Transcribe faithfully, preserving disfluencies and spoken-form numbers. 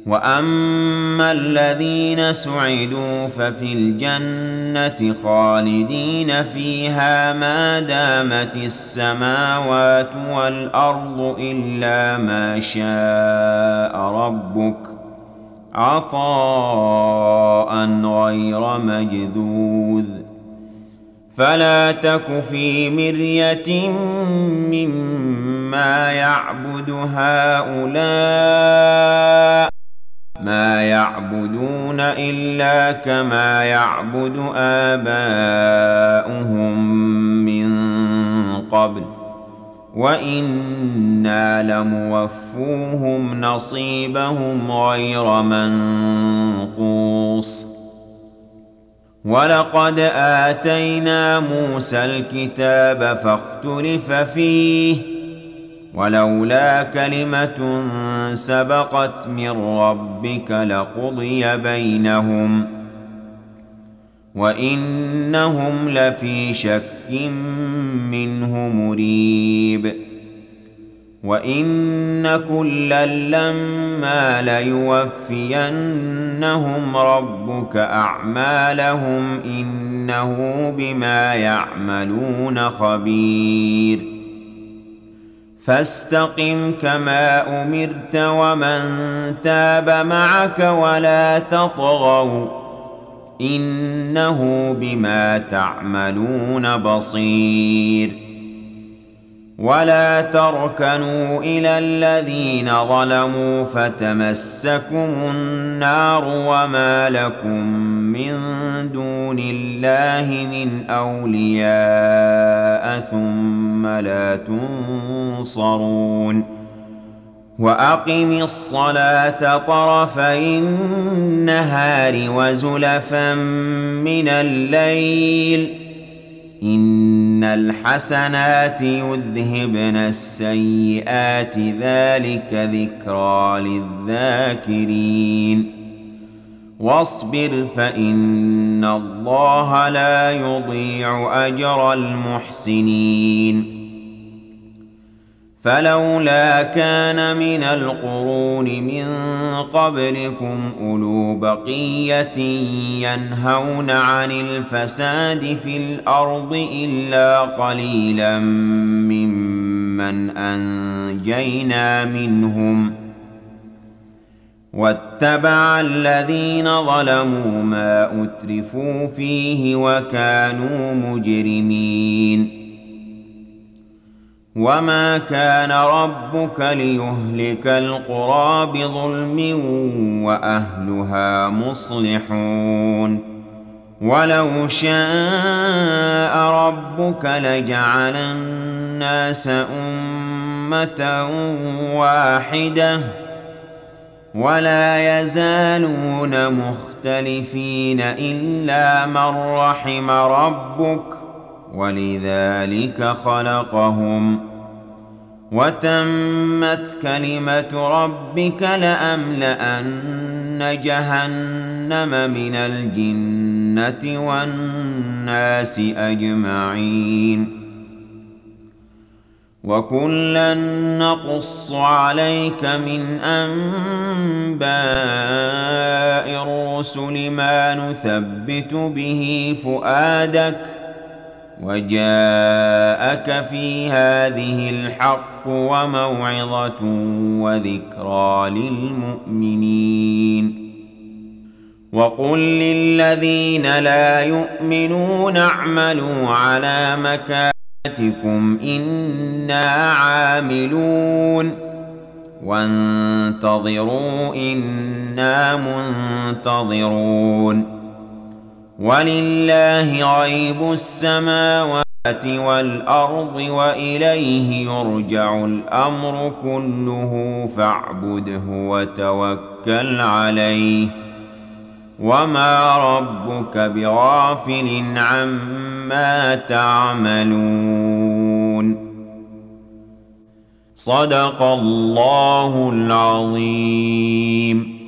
وأما الذين سعدوا ففي الجنة خالدين فيها ما دامت السماوات والأرض إلا ما شاء ربك عطاء غير مجذوذ فلا تك في مرية مما يعبد هؤلاء ما يعبدون إلا كما يعبد آباؤهم من قبل وإنا لموفوهم نصيبهم غير منقوص ولقد آتينا موسى الكتاب فاختلف فيه ولولا كلمة سبقت من ربك لقضي بينهم وإنهم لفي شك منه مريب وإن كلا لما ليوفينهم ربك أعمالهم إنه بما يعملون خبير فاستقم كما أمرت ومن تاب معك ولا تطغوا إنه بما تعملون بصير ولا تركنوا إلى الذين ظلموا فتمسكم النار وما لكم من دون الله من أولياء ثم لا تنصرون وأقم الصلاة طرفي النهار وزلفا من الليل إن الحسنات يذهبن السيئات ذلك ذكرى للذاكرين واصبر فإن الله لا يضيع أجر المحسنين فلولا كان من القرون من قبلكم أولو بقية ينهون عن الفساد في الأرض إلا قليلا ممن أنجينا منهم واتبع الذين ظلموا ما أترفوا فيه وكانوا مجرمين وما كان ربك ليهلك القرى بظلم وأهلها مصلحون ولو شاء ربك لجعل الناس أمة واحدة ولا يزالون مختلفين إلا من رحم ربك ولذلك خلقهم وتمت كلمة ربك لأملأن جهنم من الجنة والناس أجمعين وكلا نقص عليك من أنباء الرسل ما نثبت به فؤادك وجاءك في هذه الحق وموعظة وذكرى للمؤمنين وقل للذين لا يؤمنون اعملوا على مكانتكم إنا عاملون وانتظروا إنا منتظرون ولله غيب السماوات والأرض وإليه يرجع الأمر كله فاعبده وتوكل عليه وما ربك بغافل عما تعملون صدق الله العظيم.